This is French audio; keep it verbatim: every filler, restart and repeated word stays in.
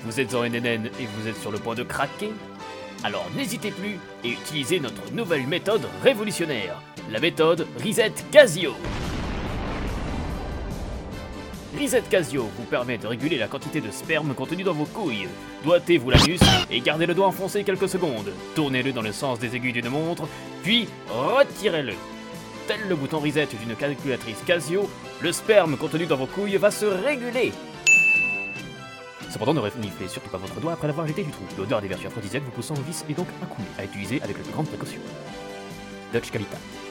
Vous êtes en N N N et vous êtes sur le point de craquer? Alors n'hésitez plus et utilisez notre nouvelle méthode révolutionnaire, la méthode Reset Casio. Reset Casio vous permet de réguler la quantité de sperme contenu dans vos couilles. Doigtez-vous l'anus et gardez le doigt enfoncé quelques secondes. Tournez-le dans le sens des aiguilles d'une montre, puis retirez-le. Tel le bouton Reset d'une calculatrice Casio, le sperme contenu dans vos couilles va se réguler. Cependant, ne reniflez surtout pas votre doigt après l'avoir jeté du trou. L'odeur des vertus aphrodisiaques vous poussant au vice est donc incommune à utiliser avec la plus grande précaution. Dutch Calita.